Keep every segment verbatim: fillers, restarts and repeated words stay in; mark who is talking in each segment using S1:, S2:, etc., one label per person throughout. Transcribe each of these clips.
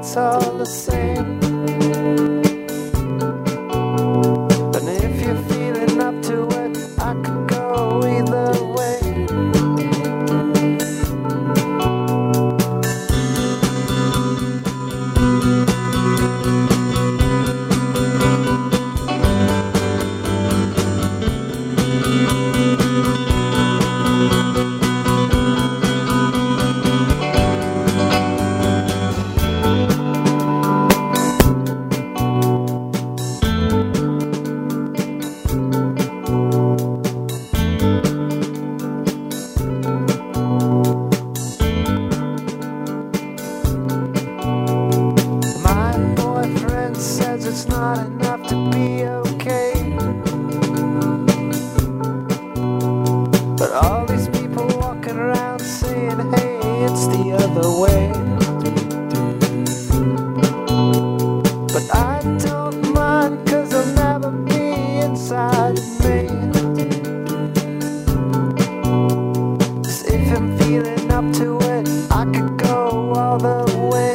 S1: it's all the same. And if you're feeling up to it, I could go either way. It's not enough to be okay. But all these people walking around saying, hey, it's the other way. But I don't mind, cause I'll never be inside of me. 'Cause if I'm feeling up to it, I could go all the way.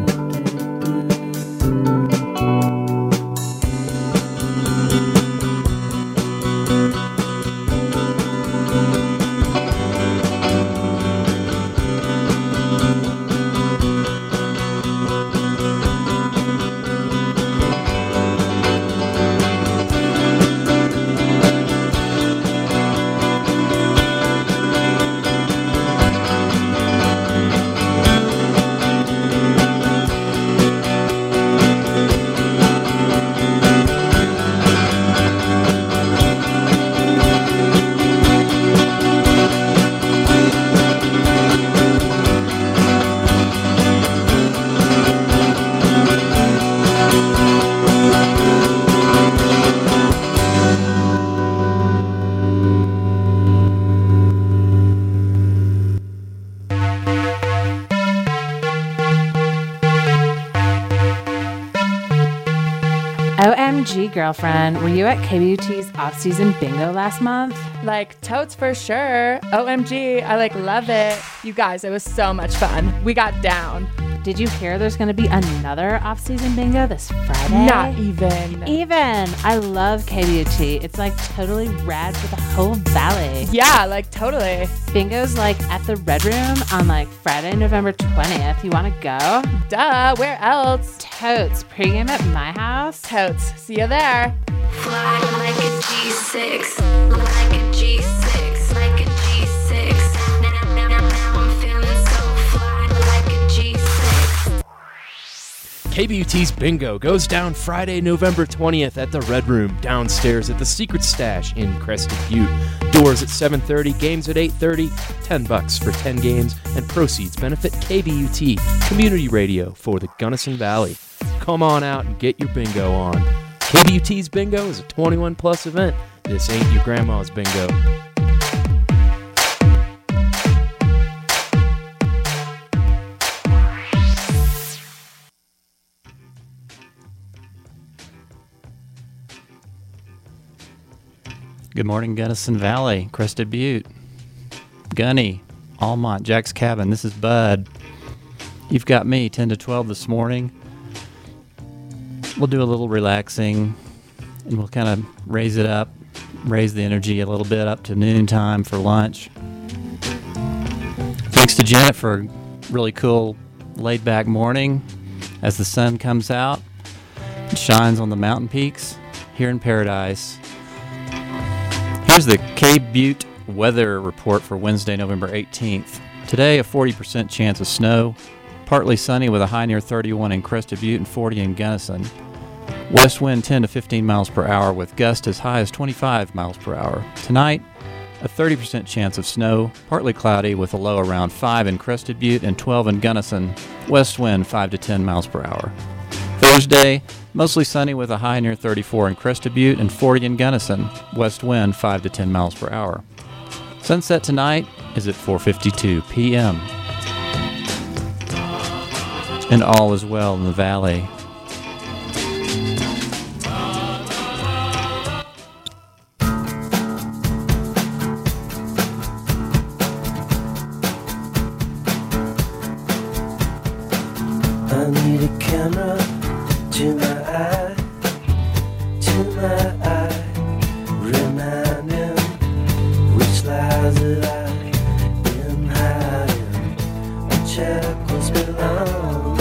S2: O M G, girlfriend, were you at K B U T's off-season bingo last month?
S3: Like, totes for sure. O M G, I like love it. You guys, it was so much fun. We got down.
S2: Did you hear there's going to be another off-season bingo this Friday?
S3: Not even.
S2: Even. I love K B U T. It's like totally rad for the whole valley.
S3: Yeah, like totally.
S2: Bingo's like at the Red Room on like Friday, November twentieth. You want to go?
S3: Duh, where else?
S2: Totes. Pre-game at my house.
S3: Totes. See you there.
S4: Fly like a G six, like a G six, like a G six. Now, now, now, now I'm feeling so fly like a G six.
S5: K B U T's Bingo goes down Friday, November twentieth at the Red Room, downstairs at the Secret Stash in Crested Butte. Doors at seven thirty, games at eight thirty, ten bucks for ten games, and proceeds benefit K B U T, community radio for the Gunnison Valley. Come on out and get your bingo on. K B U T's Bingo is a twenty-one plus event. This ain't your grandma's bingo.
S6: Good morning, Gunnison Valley, Crested Butte, Gunny, Almont, Jack's Cabin. This is Bud. You've got me, ten to twelve this morning. We'll do a little relaxing, and we'll kind of raise it up, raise the energy a little bit up to noontime for lunch. Thanks to Janet for a really cool, laid-back morning as the sun comes out and shines on the mountain peaks here in Paradise. Here's the K-Butte weather report for Wednesday, November eighteenth. Today, a forty percent chance of snow. Partly sunny with a high near thirty-one in Crested Butte and forty in Gunnison. West wind ten to fifteen miles per hour with gusts as high as twenty-five miles per hour. Tonight, a thirty percent chance of snow. Partly cloudy with a low around five in Crested Butte and twelve in Gunnison. West wind five to ten miles per hour. Thursday, mostly sunny with a high near thirty-four in Crested Butte and forty in Gunnison. West wind five to ten miles per hour. Sunset tonight is at four fifty-two p.m. And all is well in the valley.
S1: I need a camera to my eye, to my eye, reminding which lies that I've been hiding, what shackles belong.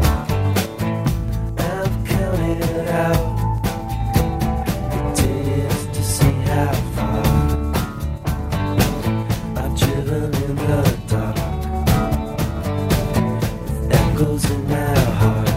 S1: I've counted out the days to see how far I've driven in the dark. Echoes in my heart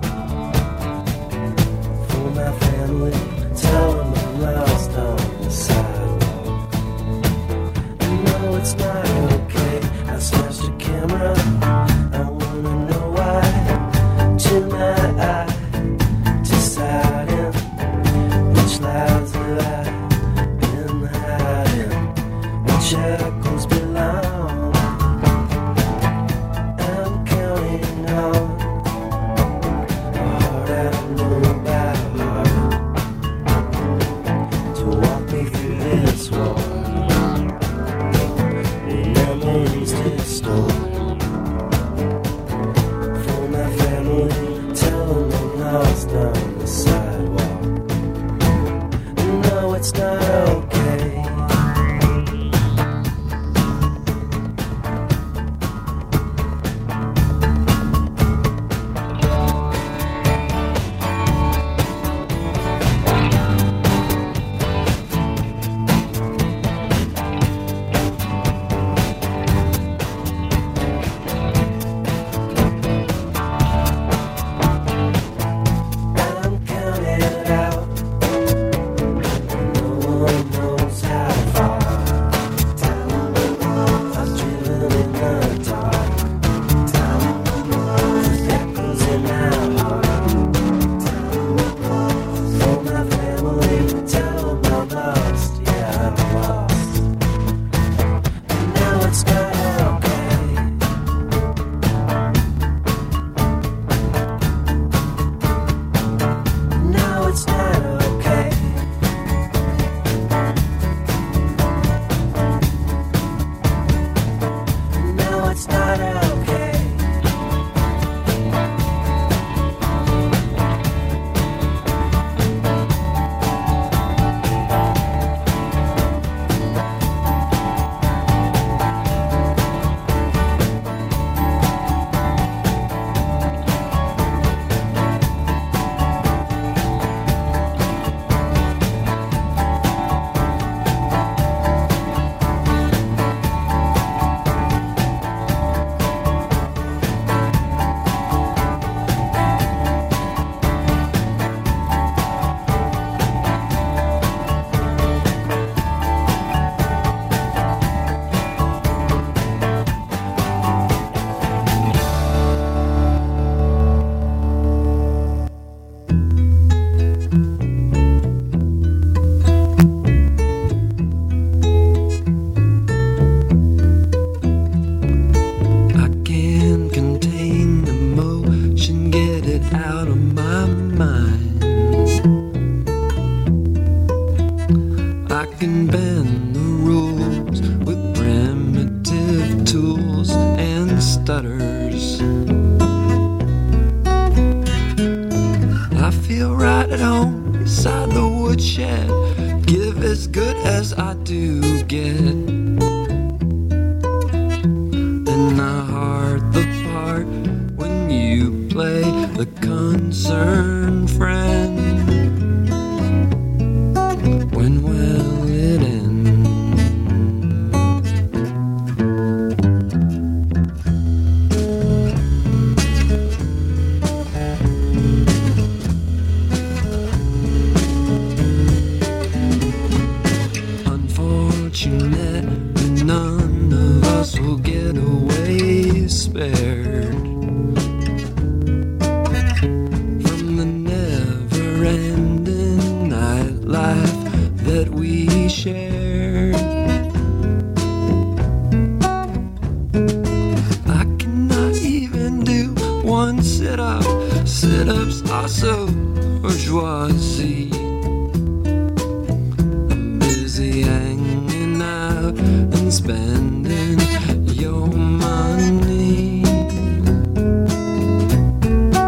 S1: for my family. Tell them I'm lost on the sidewalk. No, it's not okay. I smashed a camera. I wanna know why. To my eye, deciding which lies that I've been hiding, which shackles belong. I'm counting on a heart I don't know by heart to walk me through this war. Memories distorted for my family. Tell them I'm lost on the sidewalk. No, it's not okay. I'm counted out. No one knows how far I've driven in the dark. There's echoes in my heart for my family. Tell them I'm lost. Yeah, I'm lost. And now it's not okay. No, it's not okay. No, it's not okay. I can't contain the motion, get it out of my mind. I can bend the rules with primitive tools and stutters. I feel right at home inside the woodshed, give as good as I do get. And I heart the part when you play the concerned friend. When will it end? Unfortunate, none of us will get away spared from the never-ending nightlife that we shared. I cannot even do one sit-up. Sit-ups are so bourgeoisie. I'm busy hanging out and spending your money.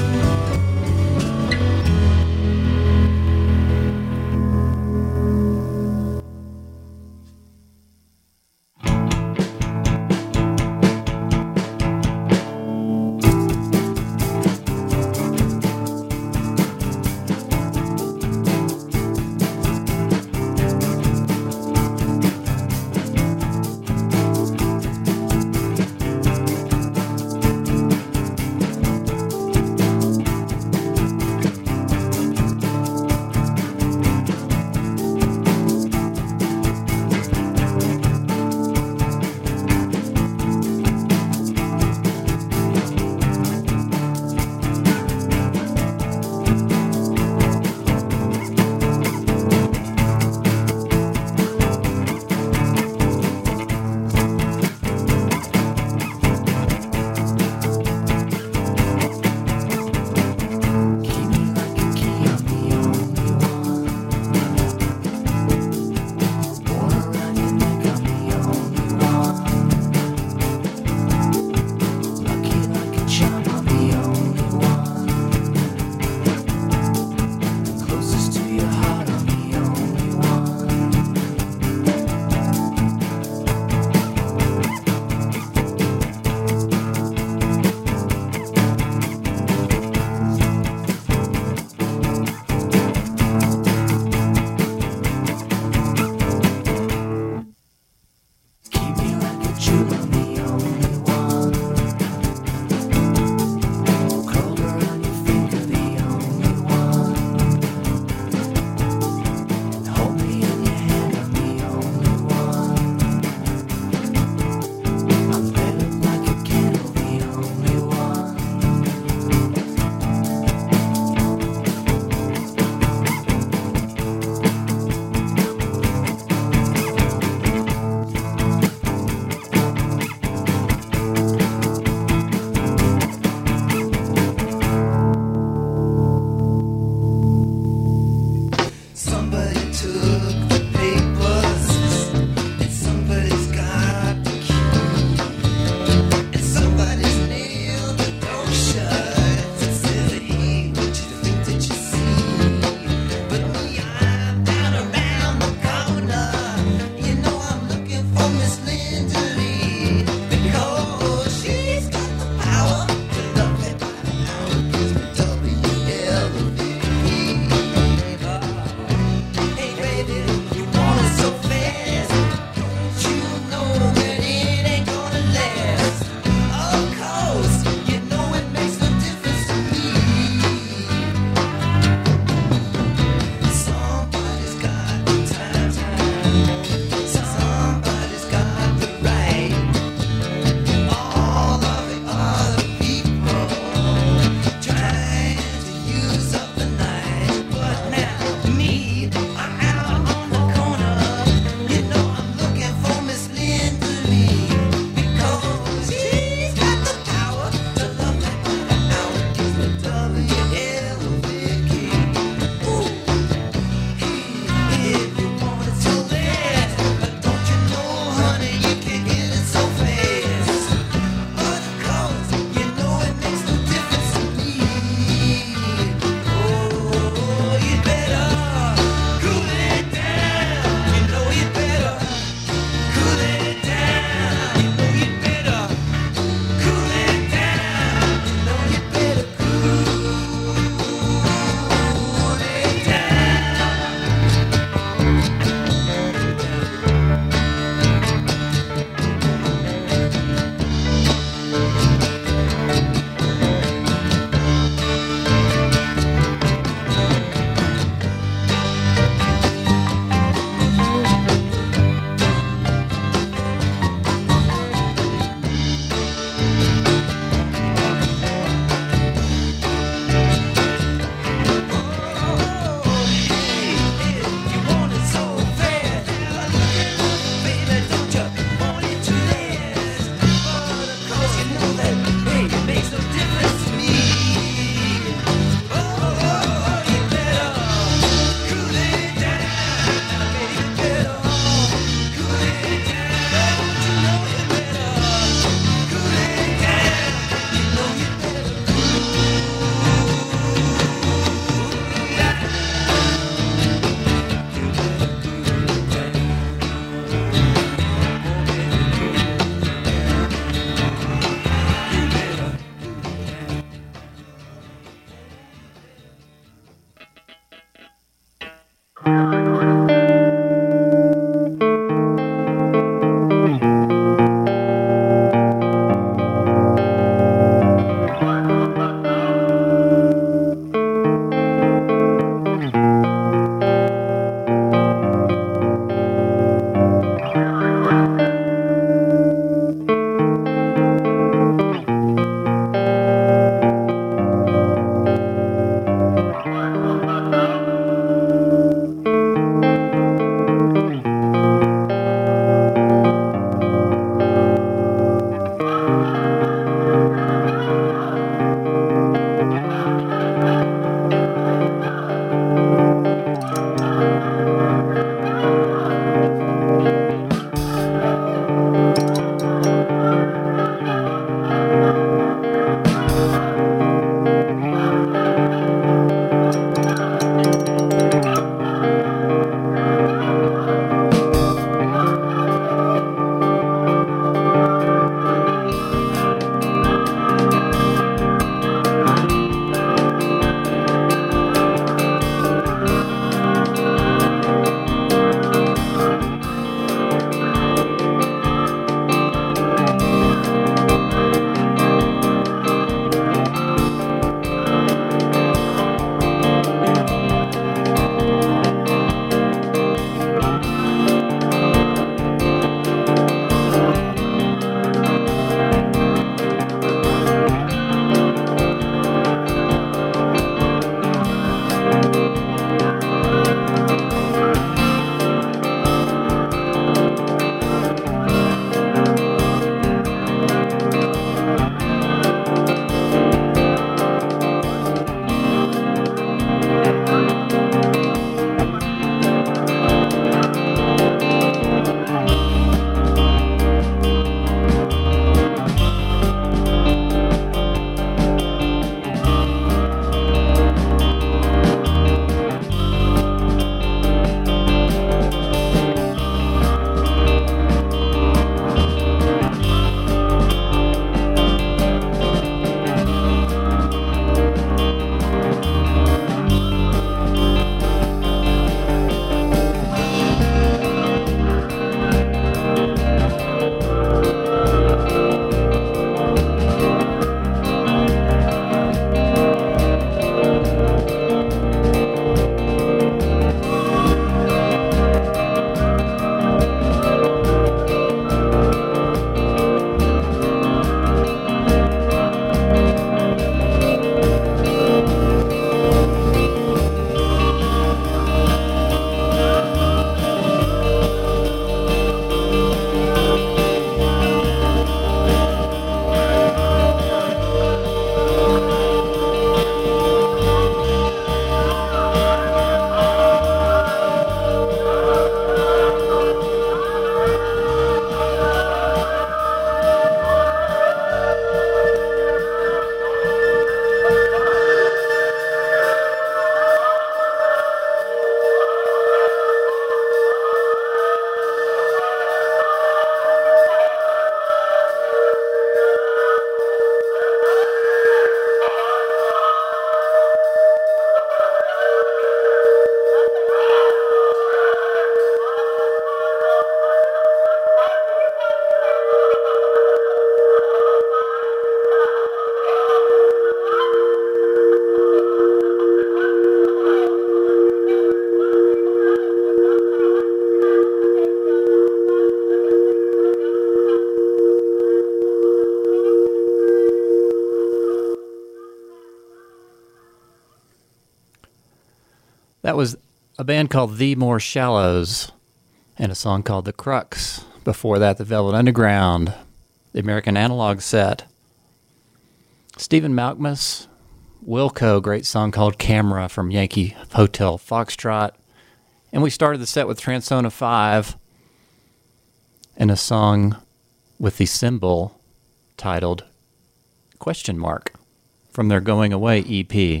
S6: That was a band called The More Shallows and a song called The Crux. Before that, The Velvet Underground, the American Analog Set. Stephen Malkmus, Wilco, great song called Camera from Yankee Hotel Foxtrot. And we started the set with Transona five and a song with the symbol titled Question Mark from their Going Away E P.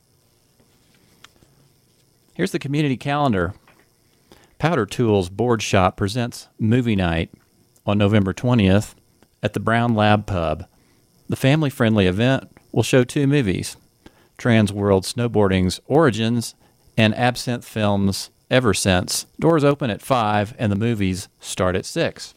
S6: Here's the community calendar. Powder Tools Board Shop presents Movie Night on November twentieth at the Brown Lab Pub. The family-friendly event will show two movies, Trans World Snowboarding's Origins and Absinthe Films' Ever Since. Doors open at five and the movies start at six.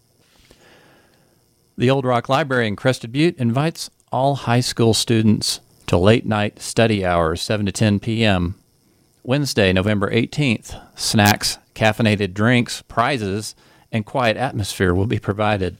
S6: The Old Rock Library in Crested Butte invites all high school students to late-night study hours, seven to ten p.m. Wednesday, November eighteenth. Snacks, caffeinated drinks, prizes, and quiet atmosphere will be provided.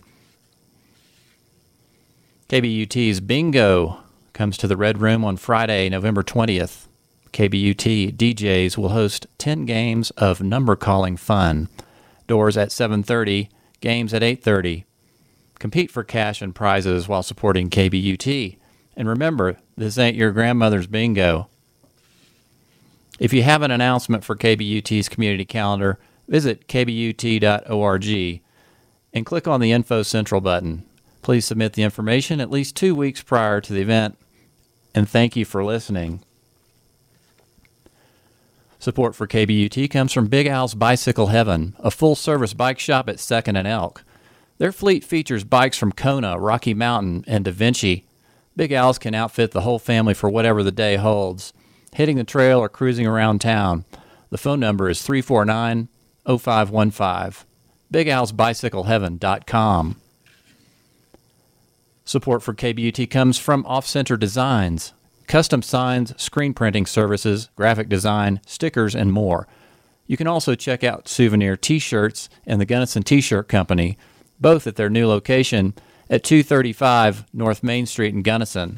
S6: K B U T's Bingo comes to the Red Room on Friday, November twentieth. K B U T D Js will host ten games of number calling fun. Doors at seven thirty, games at eight thirty. Compete for cash and prizes while supporting K B U T. And remember, this ain't your grandmother's bingo. If you have an announcement for K B U T's community calendar, visit k b u t dot org and click on the Info Central button. Please submit the information at least two weeks prior to the event, and thank you for listening. Support for K B U T comes from Big Al's Bicycle Heaven, a full-service bike shop at second and Elk. Their fleet features bikes from Kona, Rocky Mountain, and Da Vinci. Big Al's can outfit the whole family for whatever the day holds, hitting the trail or cruising around town. The phone number is three four nine, oh five one five. big als bicycle heaven dot com. Support for K B U T comes from Off Center Designs, custom signs, screen printing services, graphic design, stickers, and more. You can also check out souvenir T-shirts and the Gunnison T-shirt Company, both at their new location at two thirty-five North Main Street in Gunnison.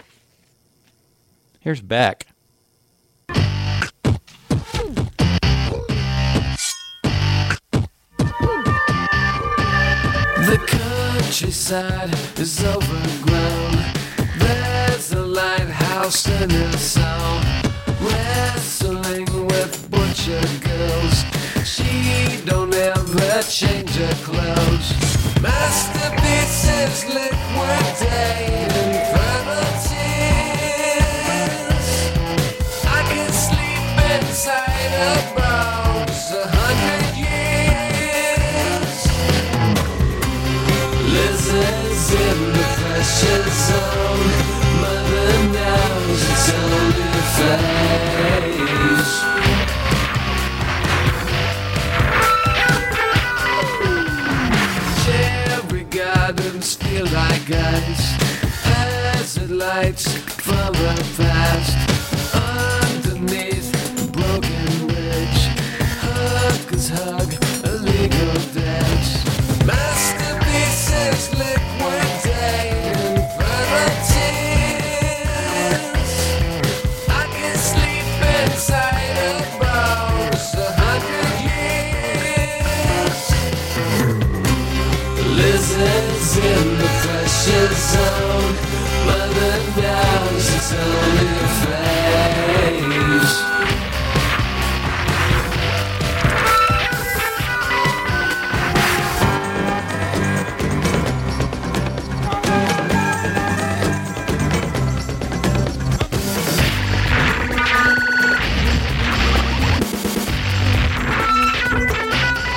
S6: Here's Beck.
S1: The countryside is overgrown. There's a lighthouse in its song, wrestling with butcher girls. She don't ever change her clothes. Masterpieces liquidating frailties. I can sleep inside her bones a hundred years. Lizards in the pressure zone. Mother knows it's only a phase. Cherry gardens feel like ice. Desert lights from the past. Underneath a broken bridge, hookers hug illegal debts. Masterpieces liquidating frailties. I can sleep inside her bones a hundred years. Lizards in the pressure zone. Mother knows it's only a phase.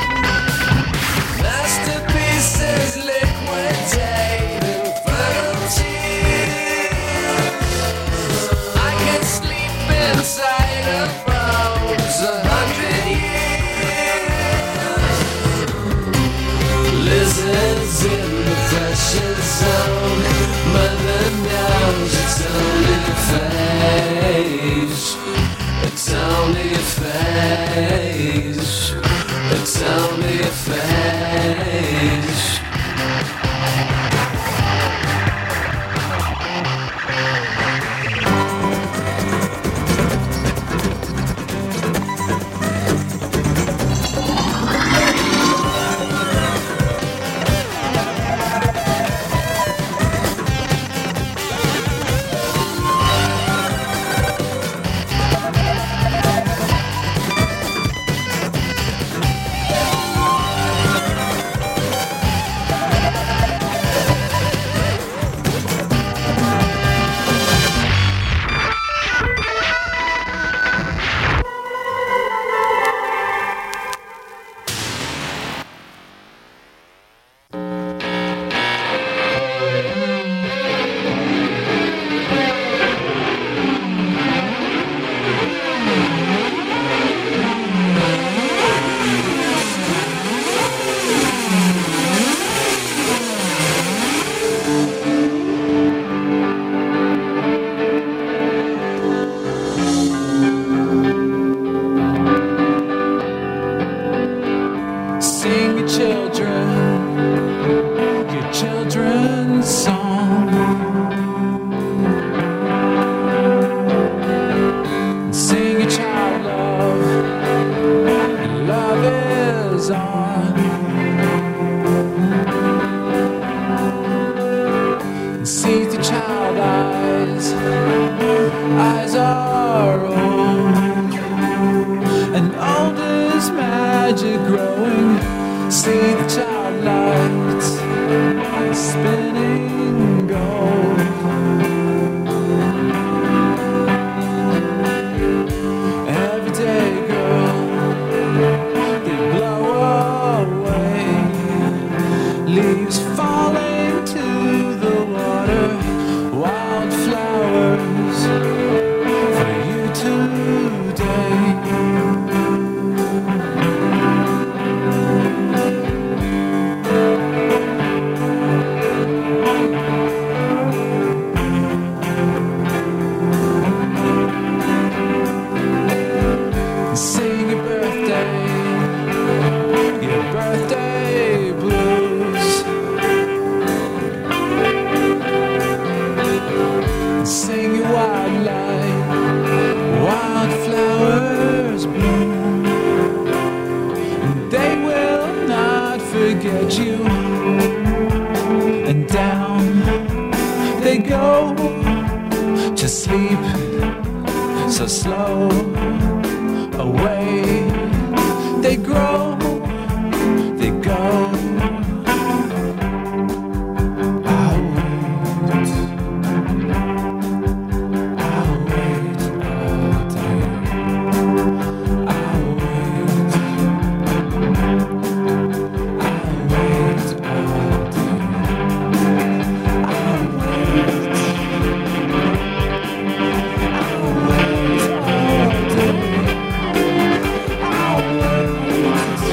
S1: Masterpieces liquidating frailties.
S7: ocean song. Sing your child love, love is on. And see the child eyes, eyes are old, and old is magic growing. See the child lights spinning gold. Every day, girl, they blow away. Leaves falling to the water. Wildflowers for you today. Sing your birthday, your birthday blues. Sing your wildlife, wildflowers bloom. They will not forget you. And down they go to sleep so slow. Away they grow, they go. I'll wait, I'll wait all day. I'll wait, I'll wait all day. I'll wait, I'll wait all day. I'll wait.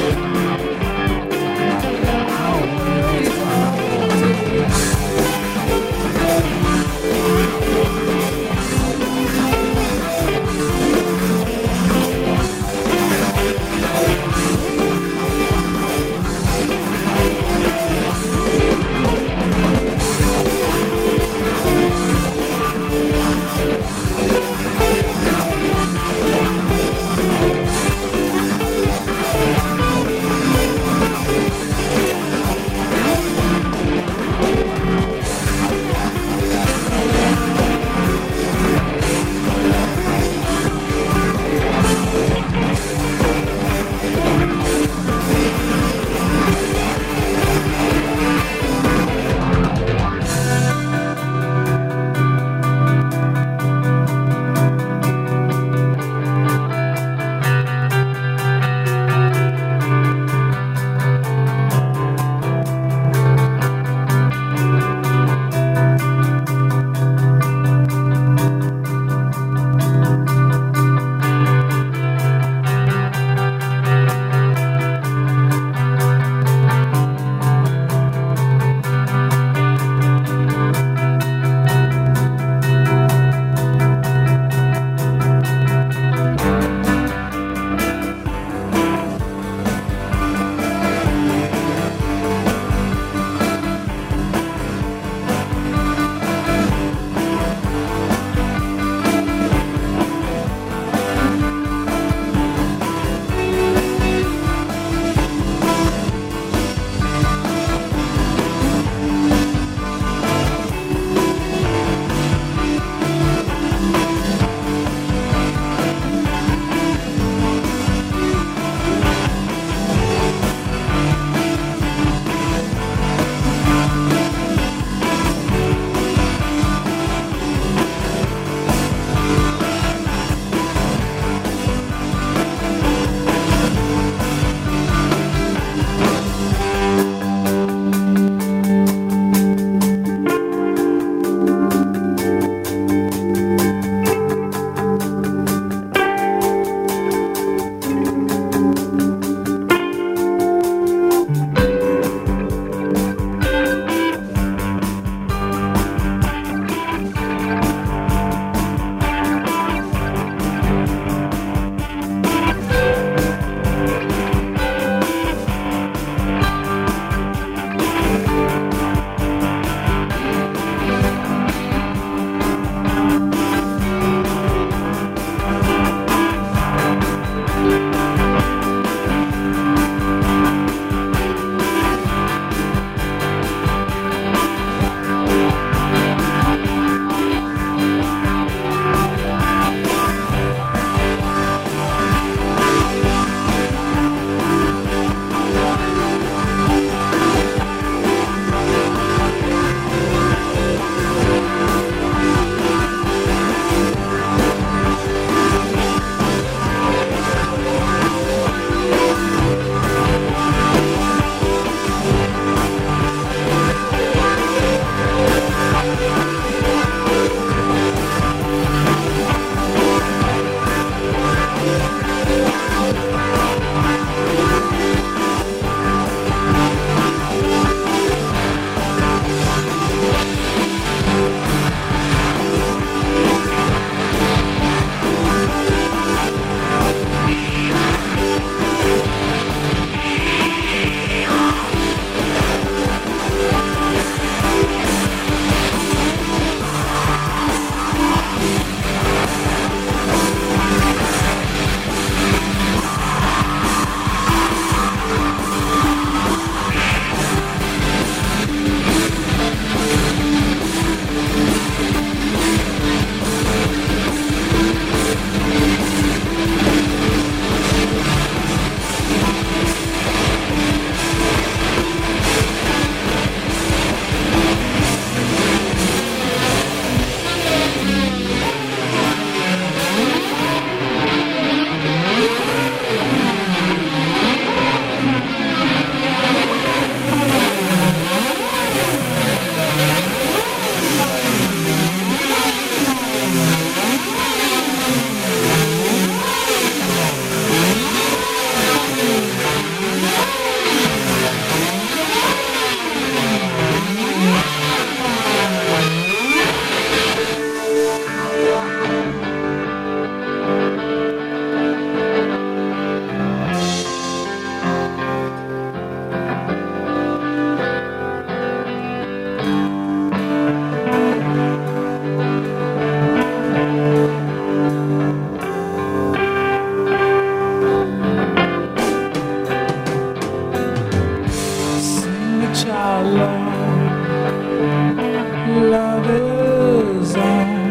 S7: child is on.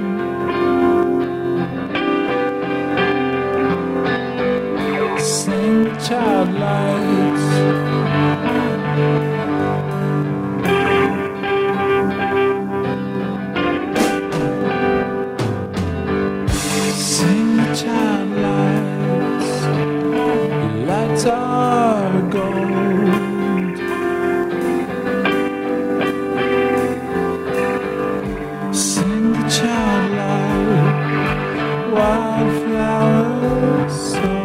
S7: Sing the child lights. Sing the child lights. Lights are gold. Sing the child light. Wildflowers sold.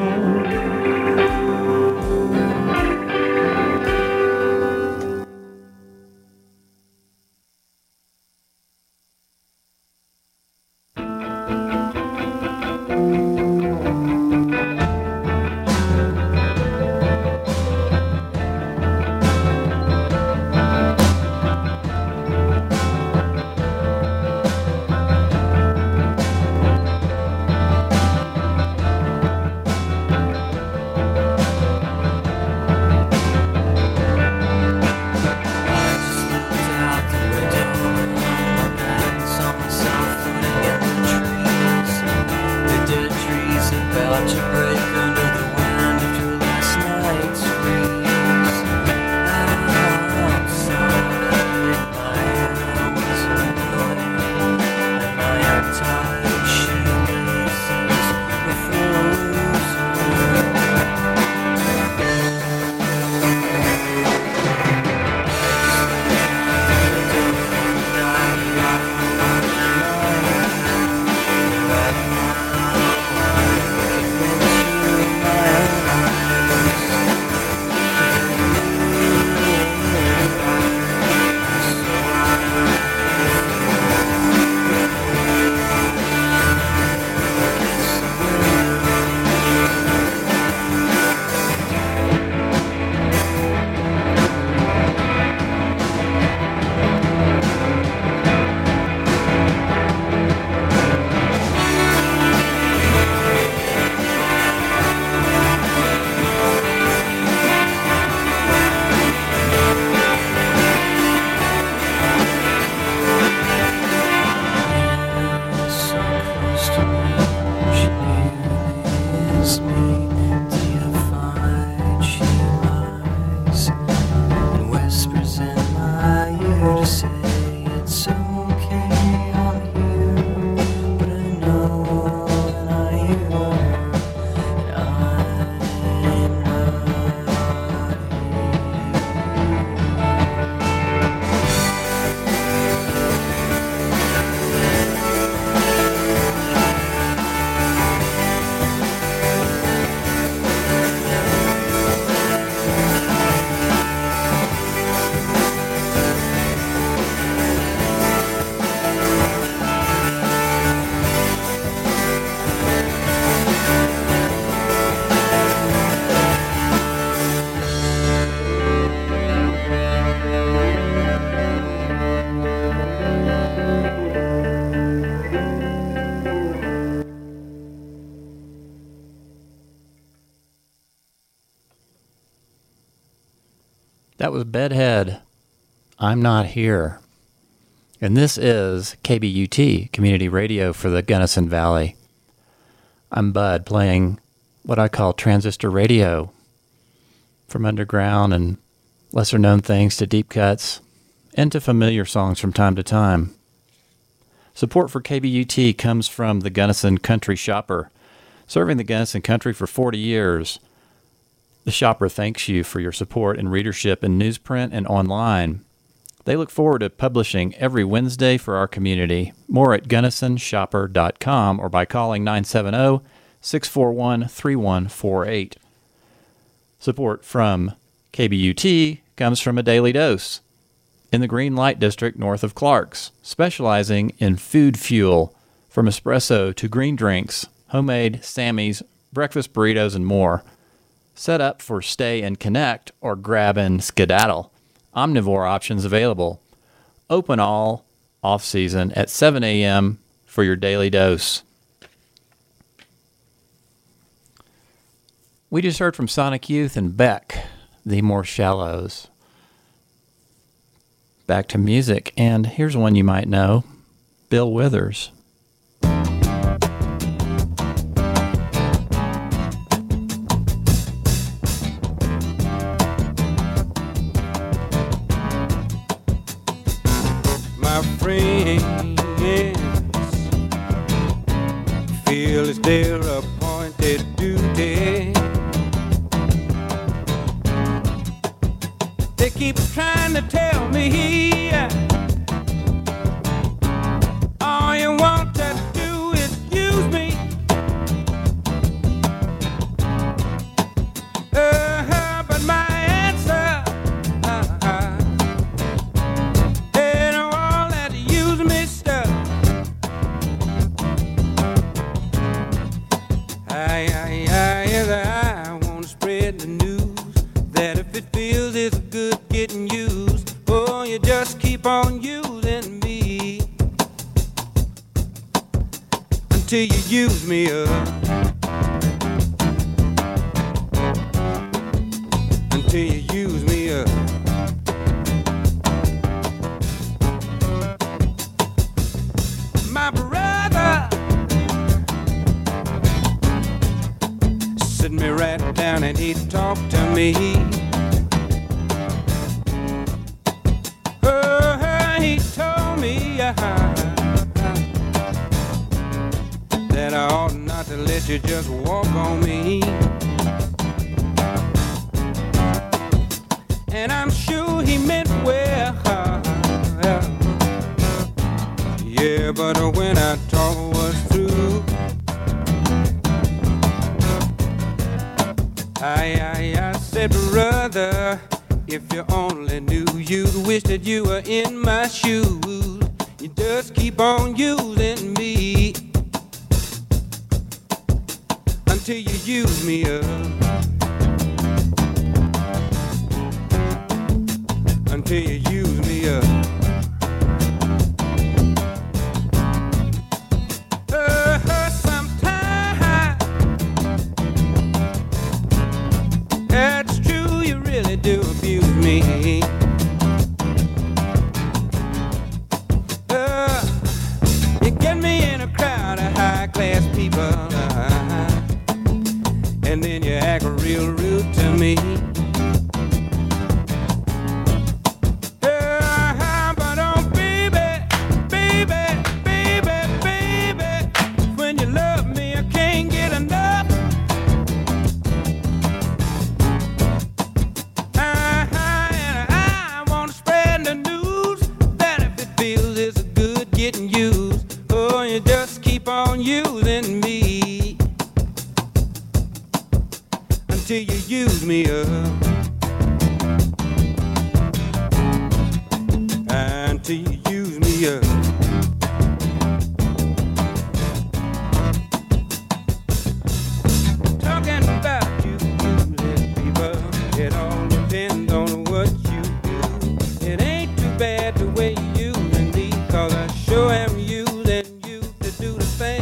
S6: That was Bedhead. I'm Not Here. And this is K B U T, Community Radio for the Gunnison Valley. I'm Bud, playing what I call transistor radio, from underground and lesser-known things to deep cuts, into familiar songs from time to time. Support for K B U T comes from the Gunnison Country Shopper. Serving the Gunnison Country for forty years, the Shopper thanks you for your support and readership in newsprint and online. They look forward to publishing every Wednesday for our community. More at gunnison shopper dot com or by calling nine seven zero, six four one, three one four eight. Support from K B U T comes from A Daily Dose in the Green Light District north of Clarks, specializing in food fuel from espresso to green drinks, homemade Sammy's, breakfast burritos, and more. Set up for stay and connect or grab and skedaddle. Omnivore options available. Open all off-season at seven a.m. for your daily dose. We just heard from Sonic Youth and Beck, The More Shallows. back to music, and here's one you might know, Bill Withers.
S7: My friends feel it's their appointed duty. They keep trying to tell me all you want to do is use me. Uh, but my answer uh, ain't all that use me stuff. I, I, I, yes, I want to spread the news that if it feels it's good getting used, oh, you just keep on using me until you use me up. Until you use me up. My brother sit me right down and he talked to me. Oh, he told me uh, that I ought not to let you just walk on me. And I'm sure he meant well. Yeah, but when I talk was through, I, I, I said, brother, if you only knew, you'd wish that you were in my shoes. You just keep on using me until you use me up. Until you use me up. Uh, sometimes that's true, you really do abuse me. Uh, you get me in a crowd of high-class people, uh, and then you act real rude to me. Using me until you use me up, until you use me up. Talking about you, using people, it all depends on what you do. It ain't too bad the way you using me, 'cause I sure am using you to do the thing.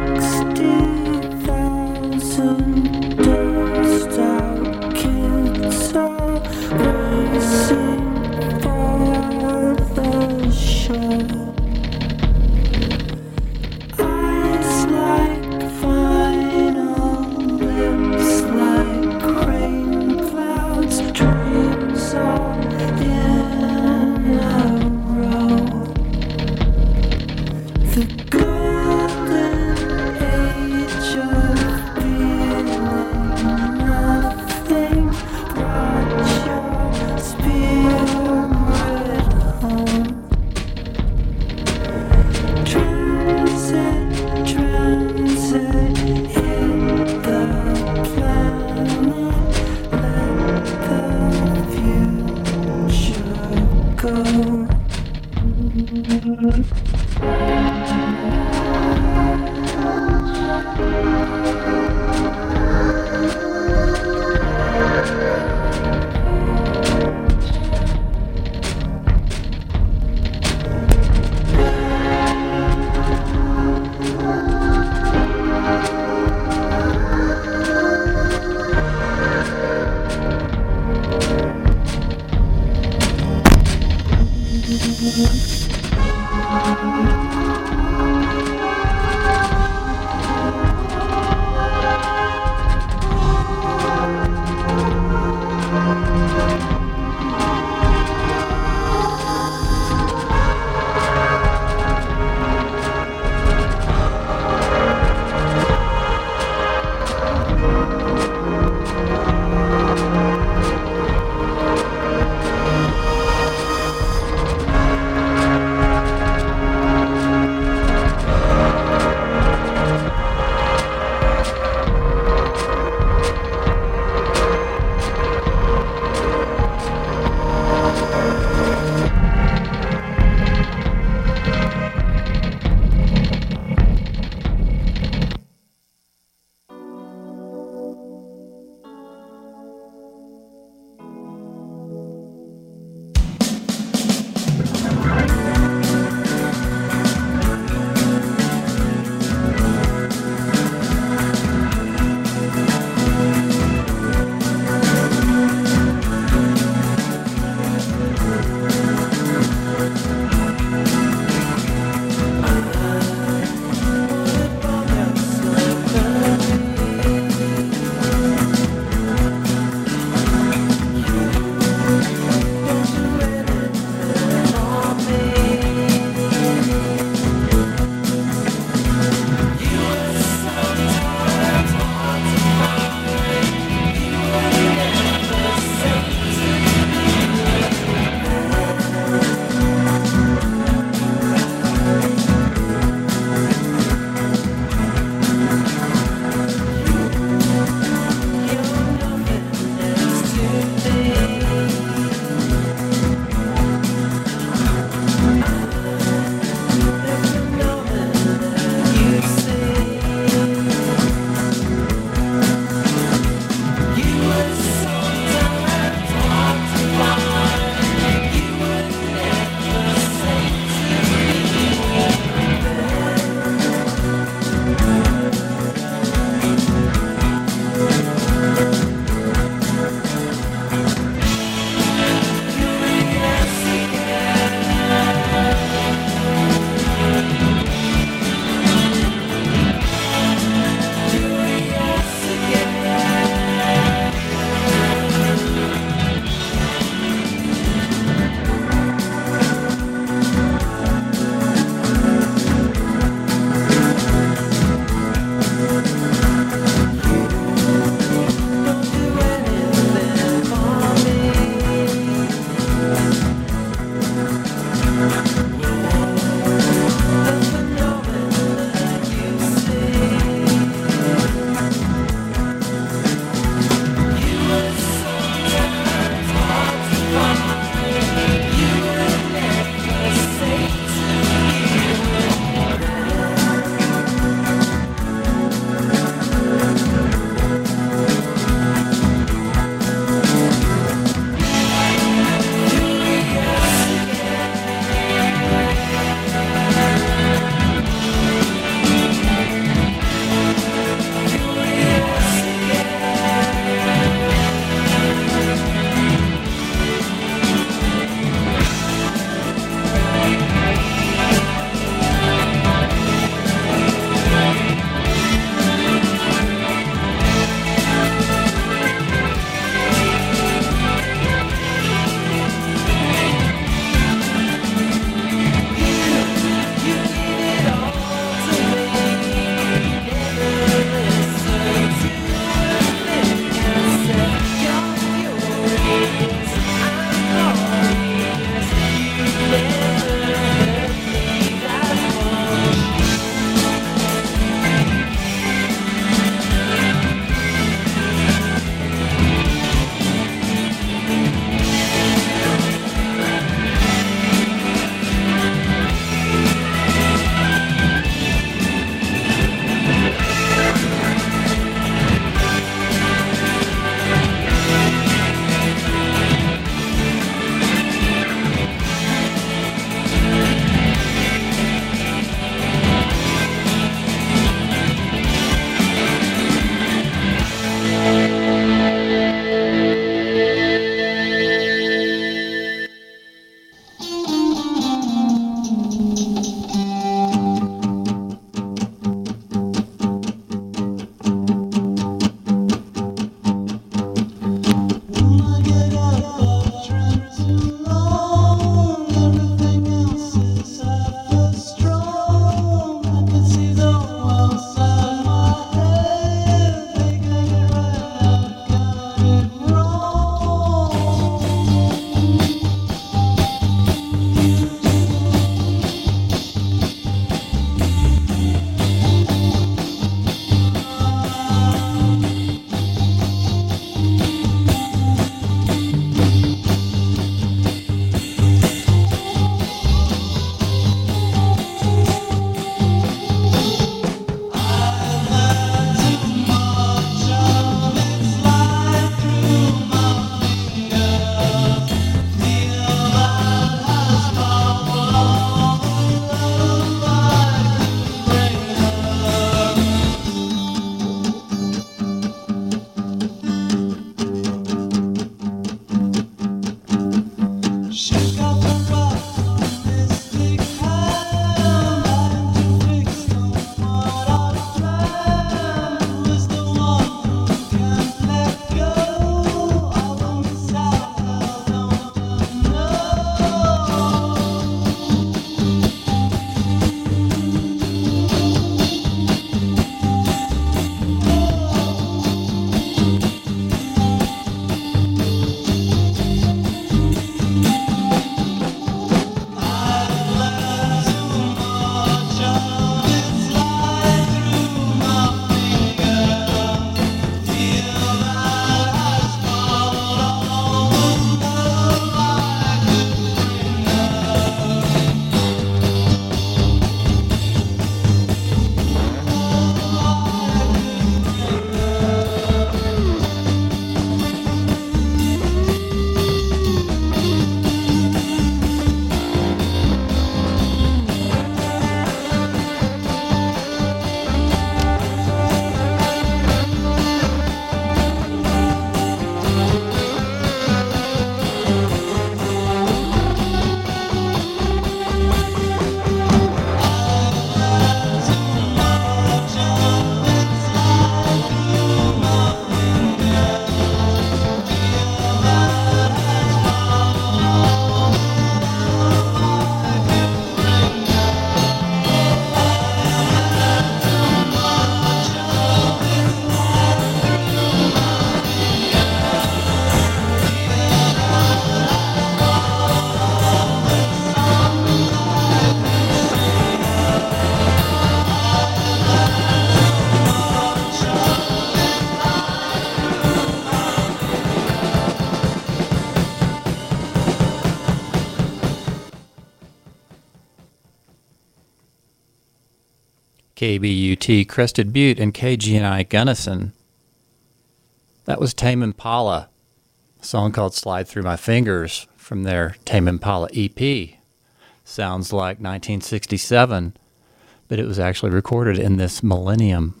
S6: K B U T Crested Butte and K G N I Gunnison. That was Tame Impala, a song called Slide Through My Fingers from their Tame Impala E P. Sounds like nineteen sixty-seven, but it was actually recorded in this millennium.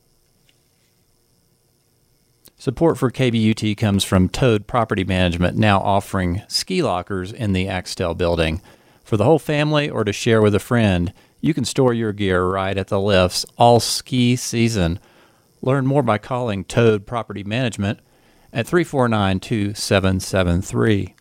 S6: Support for K B U T comes from Toad Property Management, now offering ski lockers in the Axtell building. For the whole family or to share with a friend, you can store your gear right at the lifts all ski season. Learn more by calling Toad Property Management at three four nine, two seven seven three.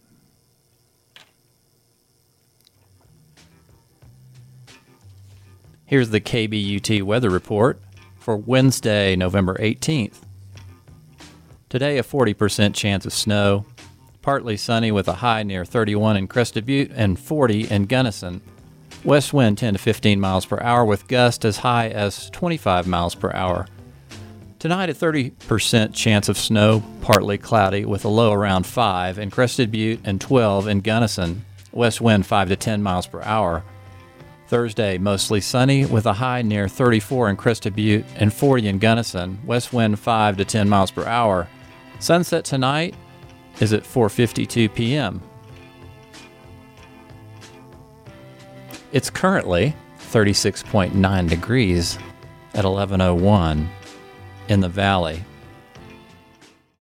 S6: Here's the K B U T weather report for Wednesday, November eighteenth. Today, a forty percent chance of snow. Partly sunny with a high near thirty-one in Crested Butte and forty in Gunnison. West wind ten to fifteen miles per hour with gusts as high as twenty-five miles per hour. Tonight, a thirty percent chance of snow, partly cloudy with a low around five in Crested Butte and twelve in Gunnison. West wind five to ten miles per hour. Thursday, mostly sunny with a high near thirty-four in Crested Butte and forty in Gunnison. West wind five to ten miles per hour. Sunset tonight is at four fifty-two p.m. It's currently thirty-six point nine degrees at eleven oh one in the valley.